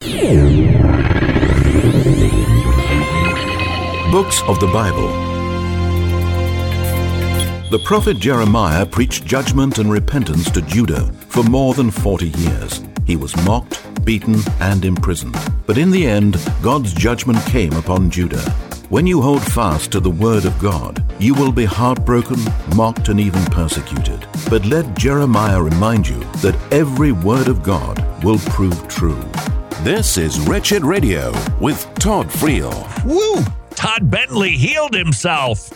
Books of the Bible. The prophet Jeremiah preached judgment and repentance to Judah for more than 40 years. He was mocked, beaten, and imprisoned. But in the end, God's judgment came upon Judah. When you hold fast to the word of God, you will be heartbroken, mocked, and even persecuted. But let Jeremiah remind you that every word of God will prove true. This is Wretched Radio with Todd Friel. Woo! Todd Bentley healed himself.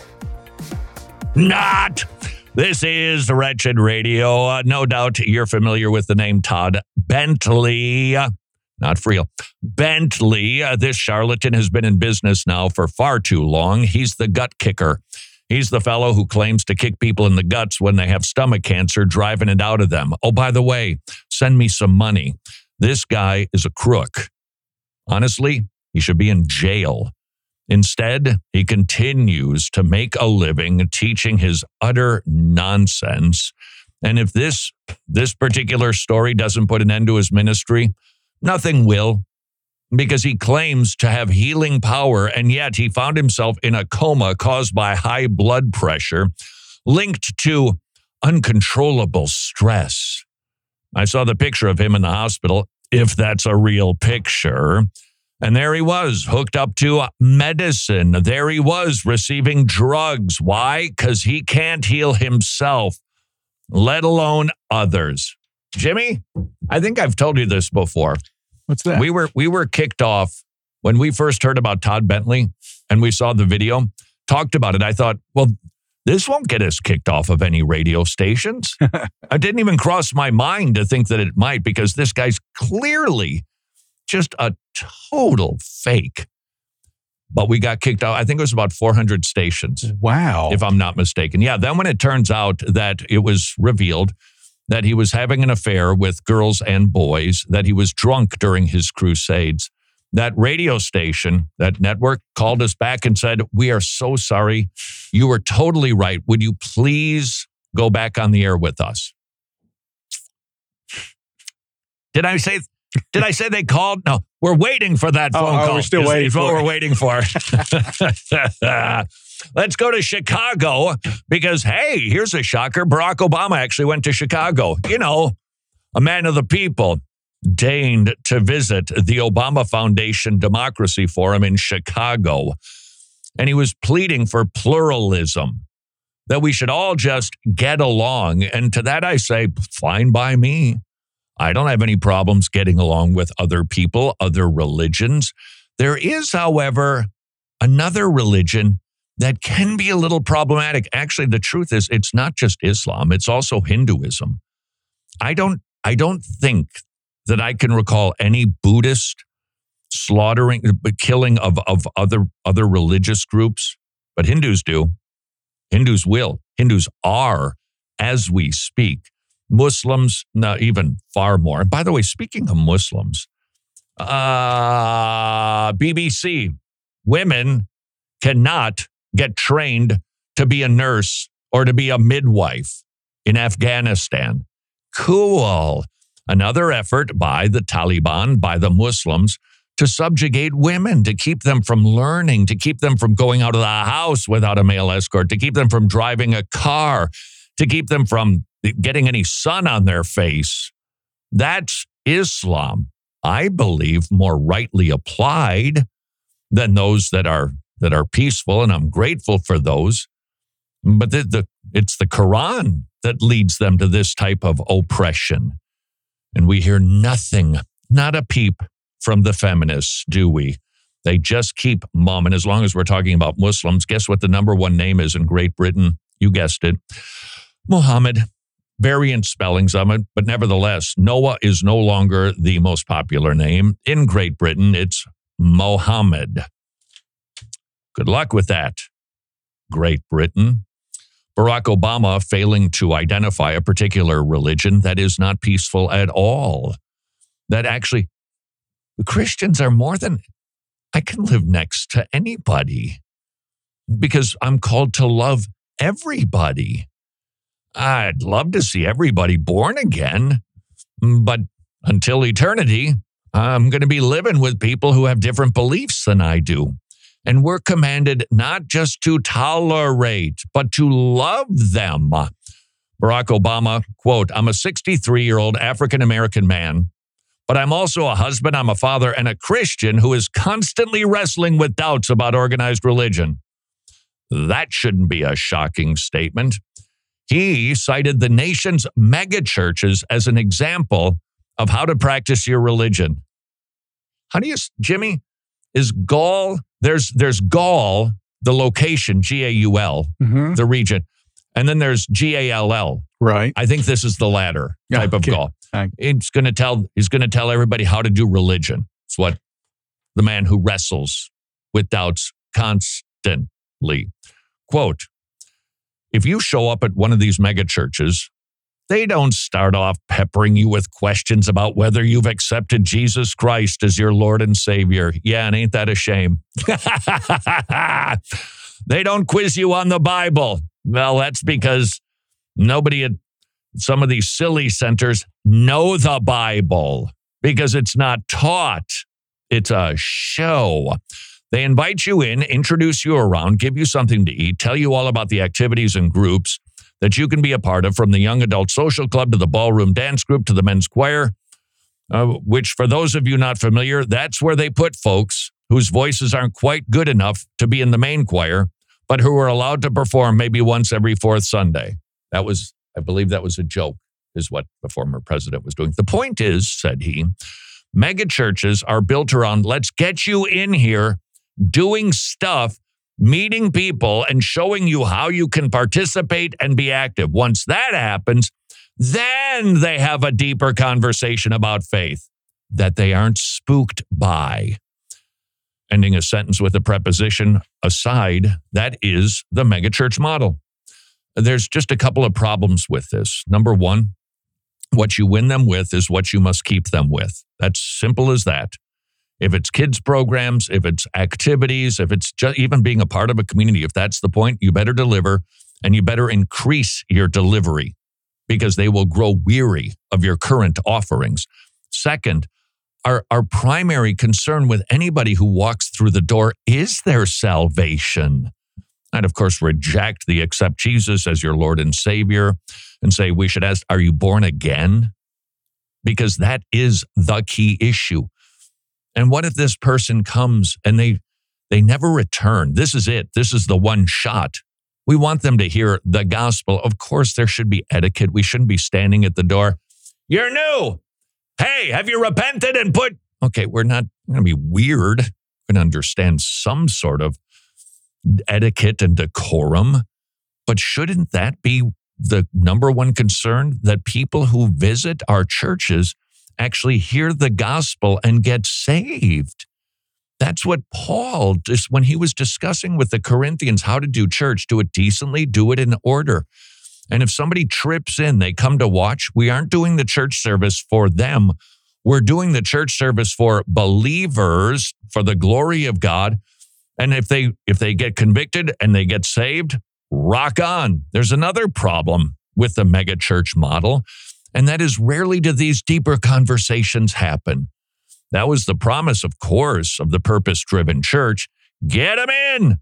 Not. This is Wretched Radio. No doubt you're familiar with the name Todd Bentley. Not Friel. Bentley. This charlatan has been in business now for far too long. He's the gut kicker. He's the fellow who claims to kick people in the guts when they have stomach cancer, driving it out of them. Oh, by the way, send me some money. This guy is a crook. Honestly, he should be in jail. Instead, he continues to make a living teaching his utter nonsense. And if this particular story doesn't put an end to his ministry, nothing will, because he claims to have healing power, and yet he found himself in a coma caused by high blood pressure, linked to uncontrollable stress. I saw the picture of him in the hospital, if that's a real picture. And there he was, hooked up to medicine. There he was, receiving drugs. Why? Because he can't heal himself, let alone others. Jimmy, I think I've told you this before. What's that? We were kicked off when we first heard about Todd Bentley and we saw the video, talked about it. I thought, well, this won't get us kicked off of any radio stations. It didn't even cross my mind to think that it might, because this guy's clearly just a total fake. But we got kicked out. I think it was about 400 stations. Wow. If I'm not mistaken. Yeah, then when it turns out that it was revealed that he was having an affair with girls and boys, that he was drunk during his crusades, that radio station, that network called us back and said, "We are so sorry. You were totally right. Would you please go back on the air with us?" Did I say they called? No, we're waiting for that phone call. We're still waiting is for what it. we're waiting for. Let's go to Chicago because, hey, here's a shocker. Barack Obama actually went to Chicago. You know, a man of the people deigned to visit the Obama Foundation Democracy Forum in Chicago. And he was pleading for pluralism, that we should all just get along. And to that I say, fine by me. I don't have any problems getting along with other people, other religions. There is, however, another religion that can be a little problematic. Actually, the truth is, it's not just Islam, it's also Hinduism. I don't think that I can recall any Buddhist killing of other religious groups, but Hindus do. Hindus will. Hindus are, as we speak. Muslims, no, even far more. And by the way, speaking of Muslims, BBC, women cannot get trained to be a nurse or to be a midwife in Afghanistan. Cool. Another effort by the Taliban, by the Muslims, to subjugate women, to keep them from learning, to keep them from going out of the house without a male escort, to keep them from driving a car, to keep them from getting any sun on their face. That's Islam, I believe, more rightly applied than those that are peaceful, and I'm grateful for those. But it's the Quran that leads them to this type of oppression. And we hear nothing, not a peep from the feminists, do we? They just keep mum. And as long as we're talking about Muslims, guess what the number one name is in Great Britain? You guessed it. Muhammad. Variant spellings of it, but nevertheless, Noah is no longer the most popular name. In Great Britain, it's Mohammed. Good luck with that, Great Britain. Barack Obama failing to identify a particular religion that is not peaceful at all. That actually, Christians are more than, I can live next to anybody because I'm called to love everybody. I'd love to see everybody born again, but until eternity, I'm going to be living with people who have different beliefs than I do. And we're commanded not just to tolerate, but to love them. Barack Obama, quote, I'm a 63-year-old African-American man, but I'm also a husband, I'm a father, and a Christian who is constantly wrestling with doubts about organized religion. That shouldn't be a shocking statement. He cited the nation's megachurches as an example of how to practice your religion. How do you, Jimmy, is Gaul, there's Gaul, the location, G-A-U-L, the region, and then there's G-A-L-L. Right. I think this is the latter type of Gaul. He's going to tell everybody how to do religion. It's what the man who wrestles with doubts constantly. Quote, if you show up at one of these mega churches, they don't start off peppering you with questions about whether you've accepted Jesus Christ as your Lord and Savior. Yeah, and ain't that a shame? They don't quiz you on the Bible. Well, that's because nobody at some of these silly centers know the Bible because it's not taught. It's a show. They invite you in, introduce you around, give you something to eat, tell you all about the activities and groups that you can be a part of, from the young adult social club to the ballroom dance group to the men's choir, which for those of you not familiar, that's where they put folks whose voices aren't quite good enough to be in the main choir, but who are allowed to perform maybe once every fourth Sunday. I believe that was a joke, is what the former president was doing. The point is, said he, mega churches are built around, let's get you in here doing stuff, meeting people, and showing you how you can participate and be active. Once that happens, then they have a deeper conversation about faith that they aren't spooked by. Ending a sentence with a preposition aside, that is the megachurch model. There's just a couple of problems with this. Number one, what you win them with is what you must keep them with. That's simple as that. If it's kids programs, if it's activities, if it's just even being a part of a community, if that's the point, you better deliver, and you better increase your delivery because they will grow weary of your current offerings. Second, our primary concern with anybody who walks through the door is their salvation. And of course, reject the accept Jesus as your Lord and Savior and say, we should ask, are you born again? Because that is the key issue. And what if this person comes and they never return? This is it. This is the one shot. We want them to hear the gospel. Of course, there should be etiquette. We shouldn't be standing at the door. You're new. Hey, have you repented and put... Okay, we're not going to be weird. We're going to understand some sort of etiquette and decorum. But shouldn't that be the number one concern? That people who visit our churches actually hear the gospel and get saved. That's what Paul, just when he was discussing with the Corinthians how to do church, do it decently, do it in order. And if somebody trips in, they come to watch, we aren't doing the church service for them. We're doing the church service for believers, for the glory of God. And if they get convicted and they get saved, rock on. There's another problem with the mega church model. And that is, rarely do these deeper conversations happen. That was the promise, of course, of the purpose-driven church. Get them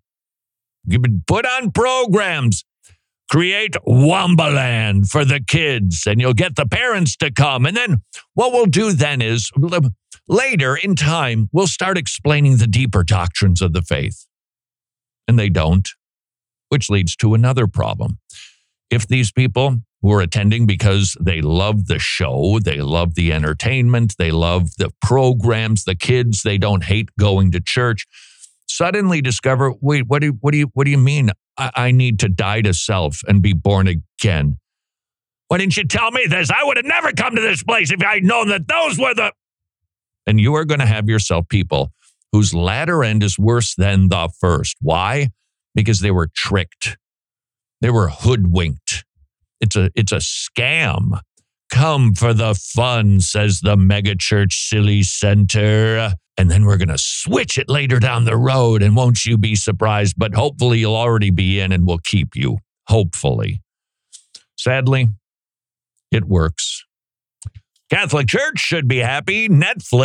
in. Put on programs. Create Wombaland for the kids, and you'll get the parents to come. And then what we'll do then is, later in time, we'll start explaining the deeper doctrines of the faith. And they don't, which leads to another problem. If these people who are attending because they love the show, they love the entertainment, they love the programs, the kids, they don't hate going to church, suddenly discover, wait, what do you mean I need to die to self and be born again? Why didn't you tell me this? I would have never come to this place if I'd known that those were the... And you are going to have yourself people whose latter end is worse than the first. Why? Because they were tricked. They were hoodwinked. It's a scam. Come for the fun, says the megachurch silly center. And then we're going to switch it later down the road, and won't you be surprised? But hopefully you'll already be in and we'll keep you. Hopefully. Sadly, it works. Catholic Church should be happy. Netflix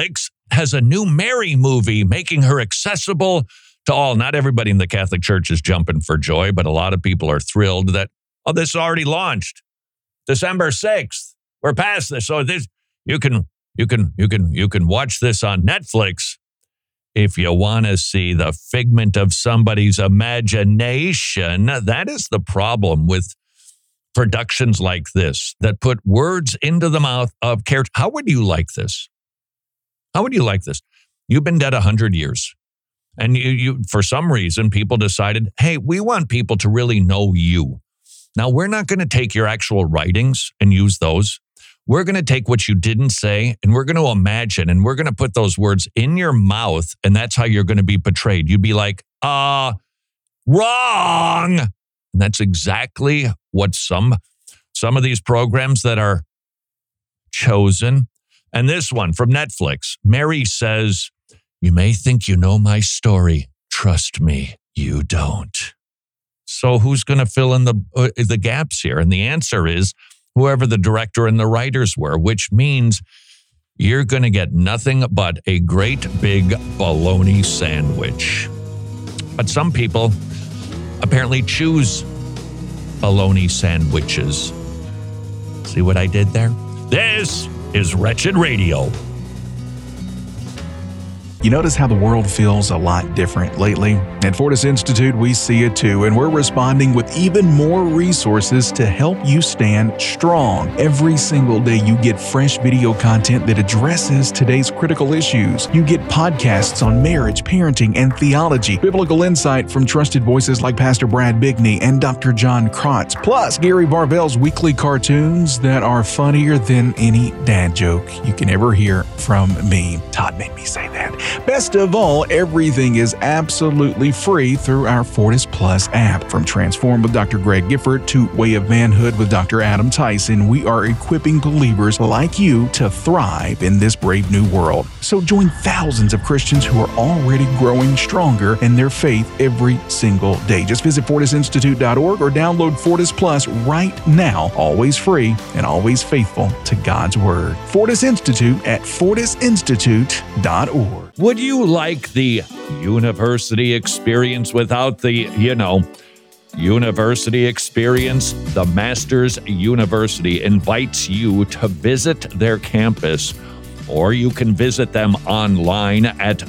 has a new Mary movie, making her accessible to all. Not everybody in the Catholic Church is jumping for joy, but a lot of people are thrilled that, this already launched. December 6th. We're past this. So this you can watch this on Netflix if you want to see the figment of somebody's imagination. That is the problem with productions like this that put words into the mouth of characters. How would you like this? How would you like this? You've been dead 100 years. And you for some reason, people decided, hey, we want people to really know you. Now, we're not going to take your actual writings and use those. We're going to take what you didn't say, and we're going to imagine, and we're going to put those words in your mouth, and that's how you're going to be portrayed. You'd be like, wrong. And that's exactly what some of these programs that are chosen. And this one from Netflix, Mary says, "You may think you know my story. Trust me, you don't." So who's going to fill in the gaps here? And the answer is whoever the director and the writers were, which means you're going to get nothing but a great big bologna sandwich. But some people apparently choose bologna sandwiches. See what I did there? This is Wretched Radio. You notice how the world feels a lot different lately? At Fortis Institute, we see it too, and we're responding with even more resources to help you stand strong. Every single day, you get fresh video content that addresses today's critical issues. You get podcasts on marriage, parenting, and theology, biblical insight from trusted voices like Pastor Brad Bigney and Dr. John Krotz, plus Gary Varvel's weekly cartoons that are funnier than any dad joke you can ever hear from me. Todd made me say that. Best of all, everything is absolutely free through our Fortis Plus app. From Transform with Dr. Greg Gifford to Way of Manhood with Dr. Adam Tyson, we are equipping believers like you to thrive in this brave new world. So join thousands of Christians who are already growing stronger in their faith every single day. Just visit FortisInstitute.org or download Fortis Plus right now. Always free and always faithful to God's Word. Fortis Institute at FortisInstitute.org. Would you like the university experience without the, university experience? The Masters University invites you to visit their campus, or you can visit them online at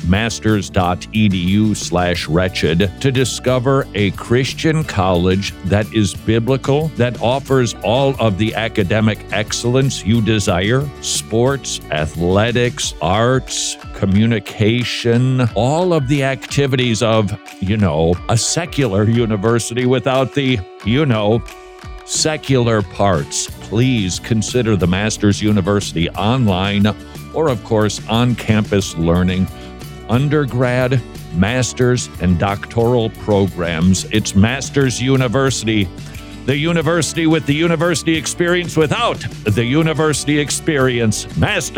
masters.edu/wretched to discover a Christian college that is biblical, that offers all of the academic excellence you desire: sports, athletics, arts, communication, all of the activities of, a secular university without the, secular parts. Please consider the Masters University online or, of course, on-campus learning, undergrad, master's, and doctoral programs. It's Masters University, the university with the university experience without the university experience.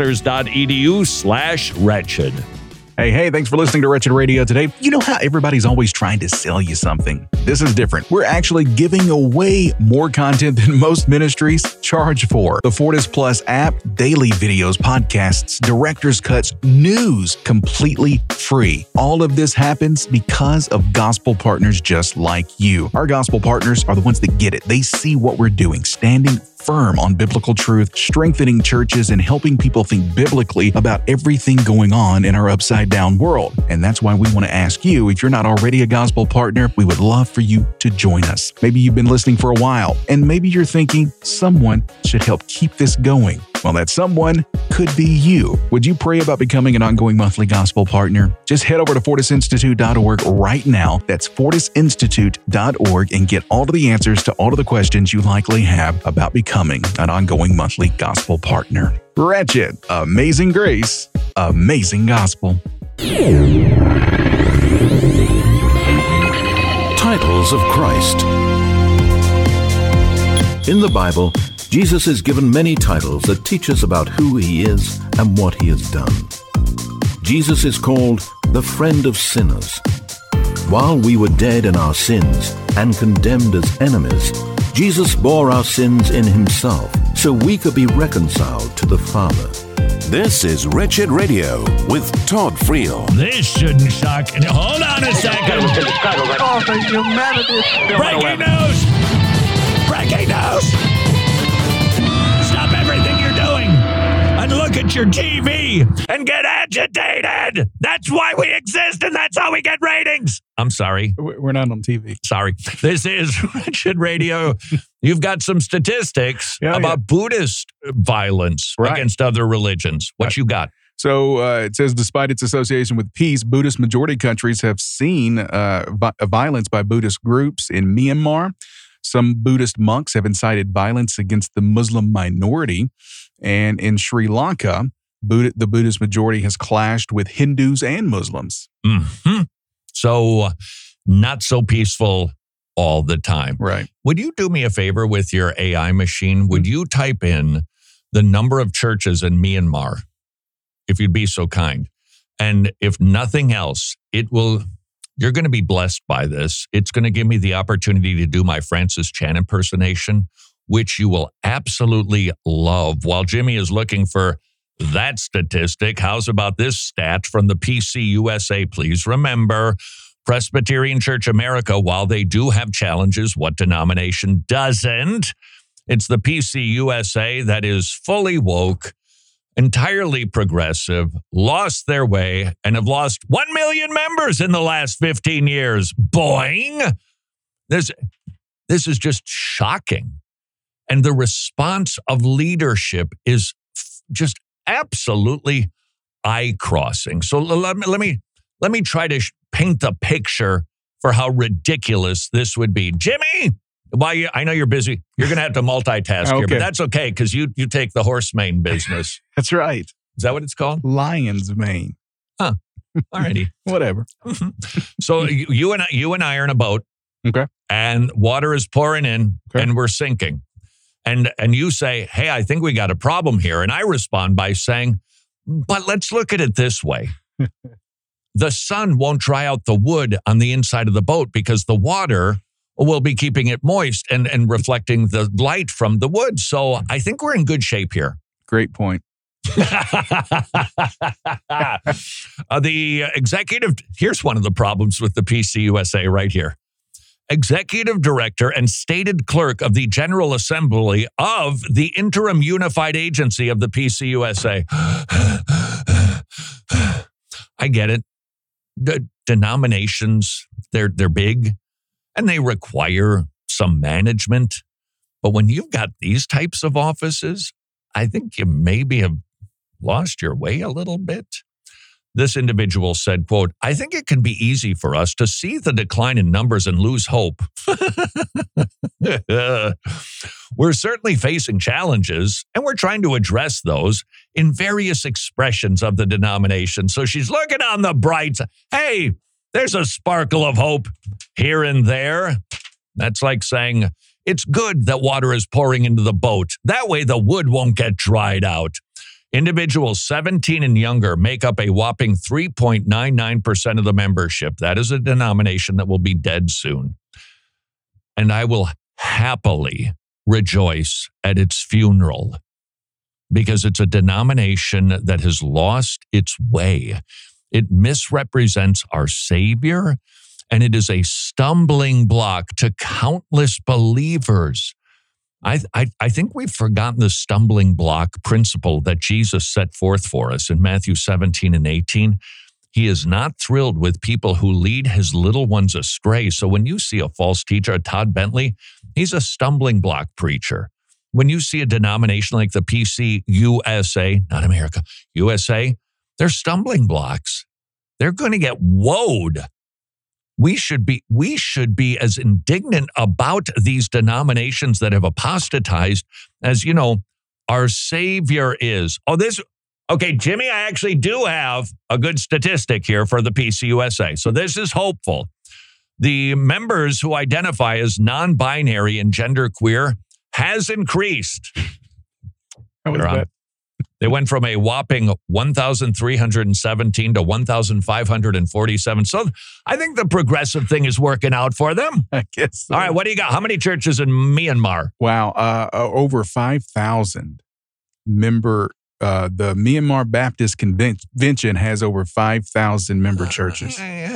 Masters.edu/wretched. Hey, thanks for listening to Wretched Radio today. You know how everybody's always trying to sell you something? This is different. We're actually giving away more content than most ministries charge for. The Fortis Plus app, daily videos, podcasts, director's cuts, news, completely free. All of this happens because of gospel partners just like you. Our gospel partners are the ones that get it. They see what we're doing, standing firm on biblical truth, strengthening churches, and helping people think biblically about everything going on in our upside-down world. And that's why we want to ask you, if you're not already a gospel partner, we would love for you to join us. Maybe you've been listening for a while, and maybe you're thinking someone should help keep this going. Well, that someone could be you. Would you pray about becoming an ongoing monthly gospel partner? Just head over to FortisInstitute.org right now. That's FortisInstitute.org and get all of the answers to all of the questions you likely have about becoming an ongoing monthly gospel partner. Wretched, amazing grace, amazing gospel. Titles of Christ. In the Bible, Jesus is given many titles that teach us about who he is and what he has done. Jesus is called the friend of sinners. While we were dead in our sins and condemned as enemies, Jesus bore our sins in himself so we could be reconciled to the Father. This is Wretched Radio with Todd Friel. This shouldn't shock. Hold on a second. Breaking news! Breaking news! Stop everything you're doing and look at your TV and get agitated. That's why we exist, and that's how we get ratings. I'm sorry. We're not on TV. Sorry. This is Wretched Radio. You've got some statistics about Buddhist violence against other religions. What you got? So it says, despite its association with peace, Buddhist majority countries have seen violence by Buddhist groups in Myanmar. Some Buddhist monks have incited violence against the Muslim minority. And in Sri Lanka, the Buddhist majority has clashed with Hindus and Muslims. Mm-hmm. So not so peaceful all the time. Right. Would you do me a favor with your AI machine? Would you type in the number of churches in Myanmar, if you'd be so kind? And if nothing else, you're going to be blessed by this. It's going to give me the opportunity to do my Francis Chan impersonation, which you will absolutely love. While Jimmy is looking for that statistic, how's about this stat from the PCUSA? Please remember, Presbyterian Church America, while they do have challenges, what denomination doesn't? It's the PCUSA that is fully woke, entirely progressive, lost their way, and have lost 1 million members in the last 15 years. Boing! This is just shocking. And the response of leadership is just absolutely eye-crossing. So let me try to paint the picture for how ridiculous this would be. Jimmy, I know you're busy. You're going to have to multitask here, but that's okay because you take the horse mane business. That's right. Is that what it's called? Lion's mane. Huh. All righty. Whatever. So you and I are in a boat. Okay. And water is pouring in, and we're sinking. And you say, hey, I think we got a problem here. And I respond by saying, but let's look at it this way. The sun won't dry out the wood on the inside of the boat because the water will be keeping it moist and reflecting the light from the wood. So I think we're in good shape here. Great point. Here's one of the problems with the PCUSA right here. Executive Director and stated clerk of the General Assembly of the Interim Unified Agency of the PCUSA. I get it. The denominations, they're big and they require some management. But when you've got these types of offices, I think you maybe have lost your way a little bit. This individual said, quote, I think it can be easy for us to see the decline in numbers and lose hope. We're certainly facing challenges, and we're trying to address those in various expressions of the denomination. So she's looking on the bright side. Hey, there's a sparkle of hope here and there. That's like saying, it's good that water is pouring into the boat. That way the wood won't get dried out. Individuals 17 and younger make up a whopping 3.99% of the membership. That is a denomination that will be dead soon. And I will happily rejoice at its funeral because it's a denomination that has lost its way. It misrepresents our Savior, and it is a stumbling block to countless believers. I think we've forgotten the stumbling block principle that Jesus set forth for us in Matthew 17 and 18. He is not thrilled with people who lead his little ones astray. So when you see a false teacher, a Todd Bentley, he's a stumbling block preacher. When you see a denomination like the PCUSA, not America, USA, they're stumbling blocks. They're going to get woed. We should be as indignant about these denominations that have apostatized as, our Savior is. Okay, Jimmy, I actually do have a good statistic here for the PCUSA. So this is hopeful. The members who identify as non-binary and genderqueer has increased. How was that? They went from a whopping 1,317 to 1,547. So I think the progressive thing is working out for them. I guess so. All right, what do you got? How many churches in Myanmar? Wow, over 5,000 member the Myanmar Baptist Convention has over 5,000 member churches.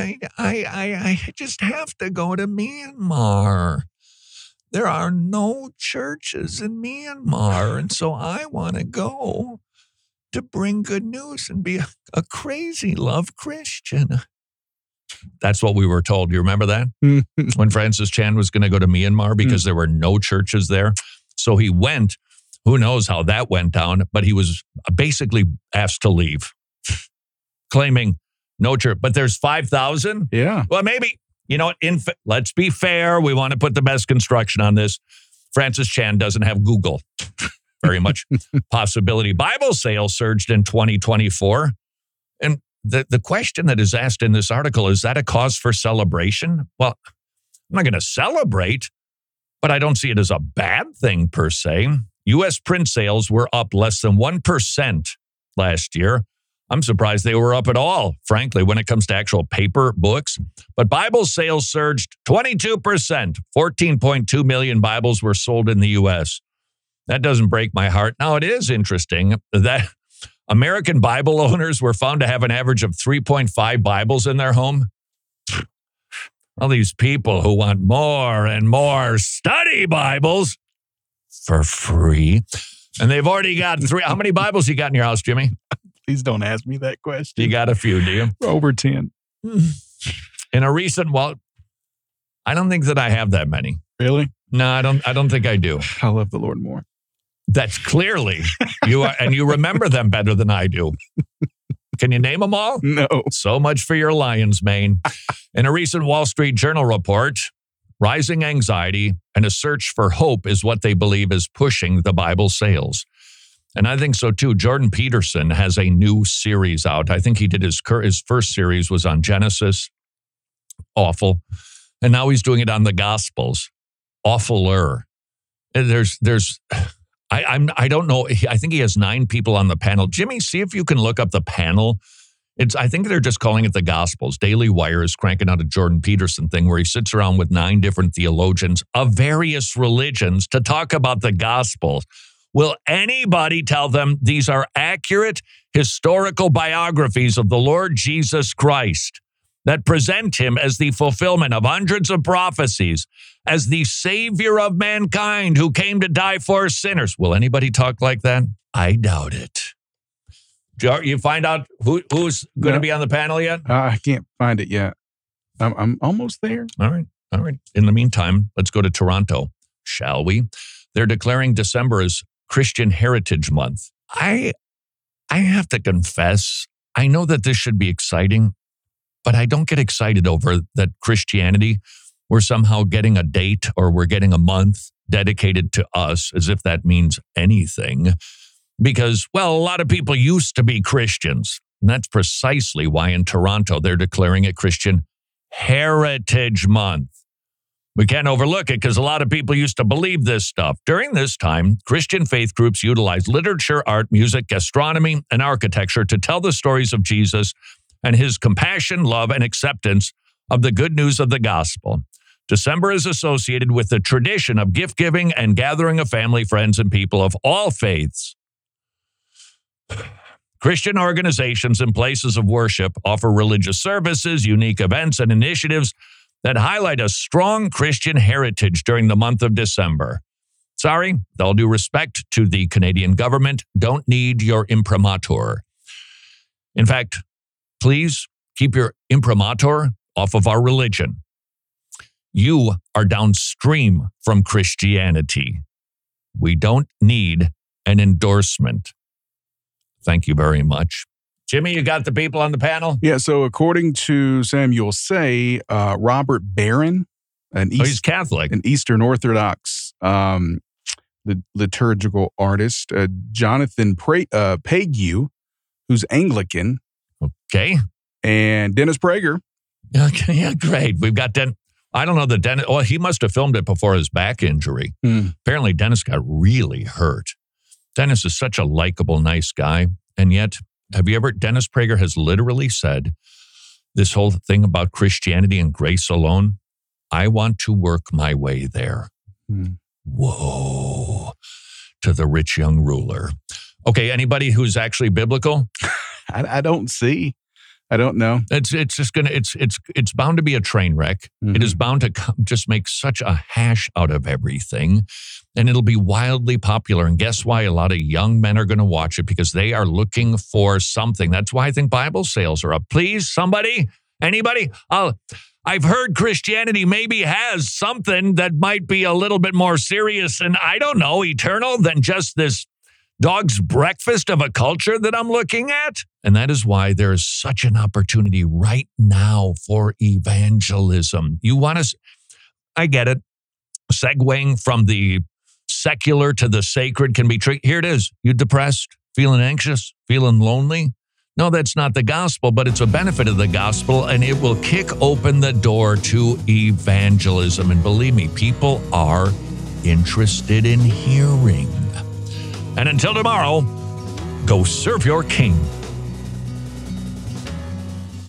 I just have to go to Myanmar. There are no churches in Myanmar, and so I want to go to bring good news and be a crazy love Christian. That's what we were told. You remember that? When Francis Chan was going to go to Myanmar because there were no churches there. So he went. Who knows how that went down, but he was basically asked to leave, claiming no church. But there's 5,000? Yeah. Well, maybe, let's be fair. We want to put the best construction on this. Francis Chan doesn't have Google. Very much possibility. Bible sales surged in 2024. And the question that is asked in this article, is that a cause for celebration? Well, I'm not going to celebrate, but I don't see it as a bad thing per se. U.S. print sales were up less than 1% last year. I'm surprised they were up at all, frankly, when it comes to actual paper books. But Bible sales surged 22%. 14.2 million Bibles were sold in the U.S. That doesn't break my heart. Now, it is interesting that American Bible owners were found to have an average of 3.5 Bibles in their home. All these people who want more and more study Bibles for free. And they've already got 3. How many Bibles you got in your house, Jimmy? Please don't ask me that question. You got a few, do you? Over 10. In a recent, I don't think that I have that many. Really? No, I don't think I do. I love the Lord more. That's clearly you are, and you remember them better than I do. Can you name them all? No. So much for your lion's mane. In a recent Wall Street Journal report, rising anxiety and a search for hope is what they believe is pushing the Bible sales. And I think so too. Jordan Peterson has a new series out. I think he did his first series was on Genesis. Awful. And now he's doing it on the Gospels. Awfuler. I don't know. I think he has 9 people on the panel. Jimmy, see if you can look up the panel. I think they're just calling it the Gospels. Daily Wire is cranking out a Jordan Peterson thing where he sits around with 9 different theologians of various religions to talk about the Gospels. Will anybody tell them these are accurate historical biographies of the Lord Jesus Christ that present him as the fulfillment of hundreds of prophecies, as the Savior of mankind who came to die for sinners? Will anybody talk like that? I doubt it. You find out who's going to be on the panel yet? I can't find it yet. I'm almost there. All right. In the meantime, let's go to Toronto, shall we? They're declaring December as Christian Heritage Month. I have to confess, I know that this should be exciting, but I don't get excited over that Christianity, we're somehow getting a date or we're getting a month dedicated to us as if that means anything. Because, a lot of people used to be Christians. And that's precisely why in Toronto, they're declaring it Christian Heritage Month. We can't overlook it because a lot of people used to believe this stuff. During this time, Christian faith groups utilized literature, art, music, gastronomy, and architecture to tell the stories of Jesus and his compassion, love, and acceptance of the good news of the gospel. December is associated with the tradition of gift-giving and gathering of family, friends, and people of all faiths. Christian organizations and places of worship offer religious services, unique events, and initiatives that highlight a strong Christian heritage during the month of December. Sorry, with all due respect to the Canadian government, don't need your imprimatur. In fact, please keep your imprimatur off of our religion. You are downstream from Christianity. We don't need an endorsement. Thank you very much. Jimmy, you got the people on the panel? Yeah, so according to Samuel Say, Robert Barron, he's Catholic, an Eastern Orthodox liturgical artist, Jonathan Pageau, who's Anglican. Okay. And Dennis Prager. Okay, yeah, great. We've got I don't know that Dennis, he must have filmed it before his back injury. Apparently, Dennis got really hurt. Dennis is such a likable, nice guy. And yet, Dennis Prager has literally said this whole thing about Christianity and grace alone, I want to work my way there. Whoa, to the rich young ruler. Okay, anybody who's actually biblical? I don't see. I don't know. It's just gonna it's bound to be a train wreck. Mm-hmm. It is bound to just make such a hash out of everything, and it'll be wildly popular. And guess why? A lot of young men are going to watch it because they are looking for something. That's why I think Bible sales are up. Please, somebody, anybody. I've heard Christianity maybe has something that might be a little bit more serious and I don't know, eternal than just this dog's breakfast of a culture that I'm looking at. And that is why there is such an opportunity right now for evangelism. You want to, I get it. Segueing from the secular to the sacred can be tricky. Here it is. You depressed, feeling anxious, feeling lonely? No, that's not the gospel, but it's a benefit of the gospel, and it will kick open the door to evangelism. And believe me, people are interested in hearing. And until tomorrow, go serve your king.